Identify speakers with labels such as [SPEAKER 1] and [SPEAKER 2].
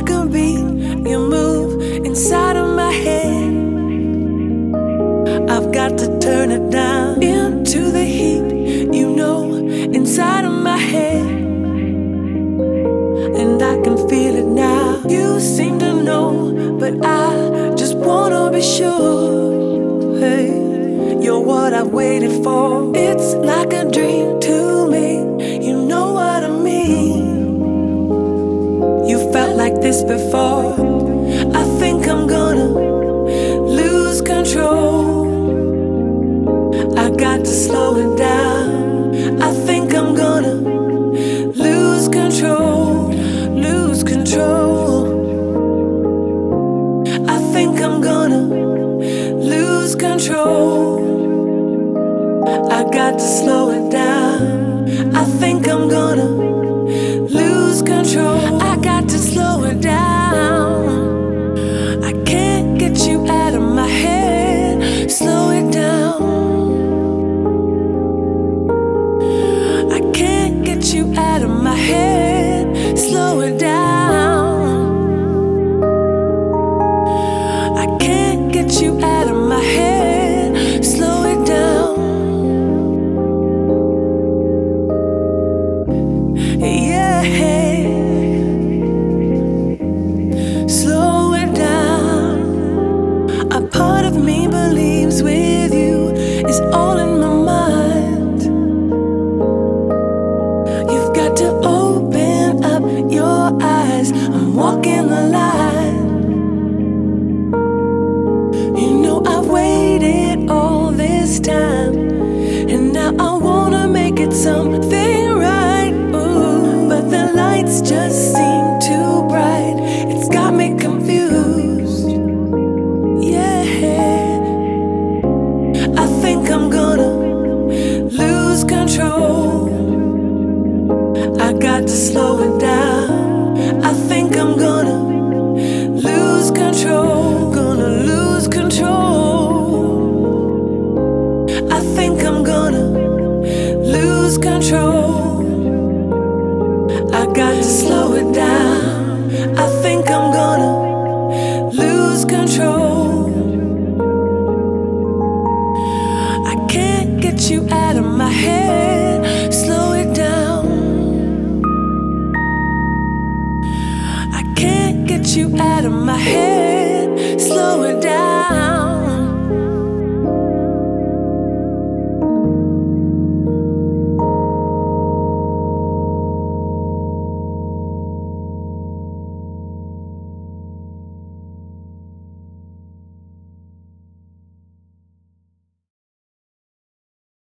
[SPEAKER 1] like a beat, you move inside of my head. I've got to turn it down into the heat, you know, inside of my head. And I can feel it now. You seem to know, but I just wanna be sure. Hey, you're what I've waited for. It's like a dream to me, you know what I mean. You felt like this before. I think I'm gonna lose control. I got to slow it down. I think I'm gonna lose control, lose control. I think I'm gonna lose control. I got to slow it down. I think I'm gonna lose control. I got to slow it down. I can't get you out of my head. Slow it down. I can't get you out of my head. Slow it down. I can't get you out of my head. Slow it down. Yeah. Slow it down. A part of me believes with you is all in my mind. You've got to open up your eyes. I'm walking the line. You know I've waited all this time, and now I wanna make it something right. Ooh, but the lights just seem too bright. It's got me confused. Yeah, I think I'm gonna lose control. I got to slow it down. I think I'm gonna lose control. Gonna lose control. I think I'm gonna lose control. I got to slow it down. I think I'm gonna lose control. I can't get you out of my head. Slow it down. I can't get you out of my head.